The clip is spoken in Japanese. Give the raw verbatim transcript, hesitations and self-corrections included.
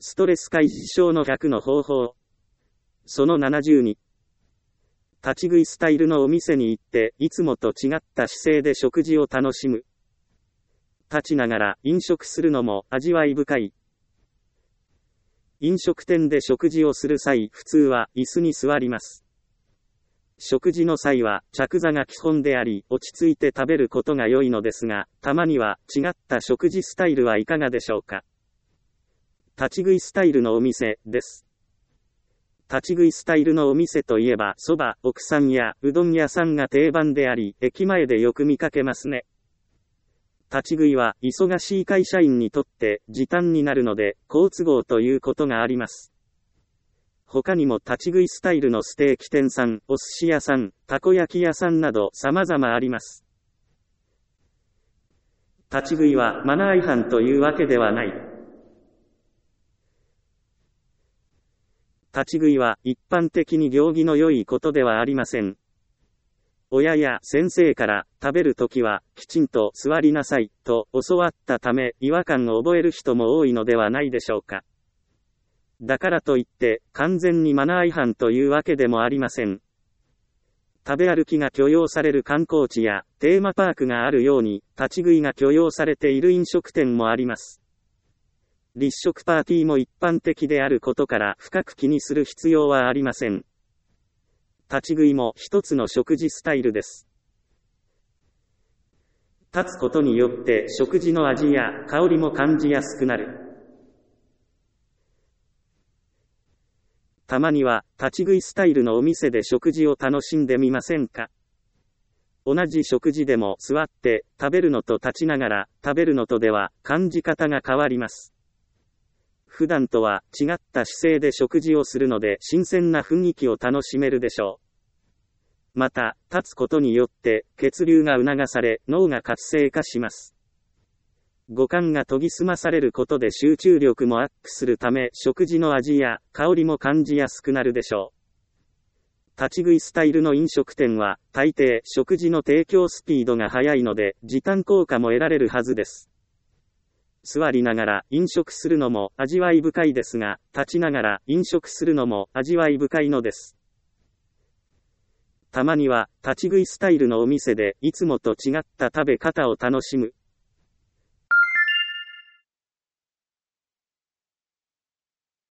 ストレス解消のひゃくの方法。そのななじゅうに。立ち食いスタイルのお店に行って、いつもと違った姿勢で食事を楽しむ。立ちながら飲食するのも味わい深い。飲食店で食事をする際、普通は椅子に座ります。食事の際は着座が基本であり、落ち着いて食べることが良いのですが、たまには違った食事スタイルはいかがでしょうか。立ち食いスタイルのお店です。立ち食いスタイルのお店といえば、そば、奥さんやうどん屋さんが定番であり、駅前でよく見かけますね。立ち食いは忙しい会社員にとって時短になるので好都合ということがあります。他にも立ち食いスタイルのステーキ店さん、お寿司屋さん、たこ焼き屋さんなど様々あります。立ち食いはマナー違反というわけではない。立ち食いは一般的に行儀の良いことではありません。親や先生から食べるときはきちんと座りなさいと教わったため違和感を覚える人も多いのではないでしょうか。だからといって完全にマナー違反というわけでもありません。食べ歩きが許容される観光地やテーマパークがあるように立ち食いが許容されている飲食店もあります。立食パーティーも一般的であることから深く気にする必要はありません。立ち食いも一つの食事スタイルです。立つことによって食事の味や香りも感じやすくなる。たまには立ち食いスタイルのお店で食事を楽しんでみませんか。同じ食事でも座って食べるのと立ちながら食べるのとでは感じ方が変わります。普段とは違った姿勢で食事をするので新鮮な雰囲気を楽しめるでしょう。また、立つことによって血流が促され脳が活性化します。五感が研ぎ澄まされることで集中力もアップするため食事の味や香りも感じやすくなるでしょう。立ち食いスタイルの飲食店は大抵食事の提供スピードが速いので時短効果も得られるはずです。座りながら飲食するのも味わい深いですが、立ちながら飲食するのも味わい深いのです。たまには立ち食いスタイルのお店でいつもと違った食べ方を楽しむ。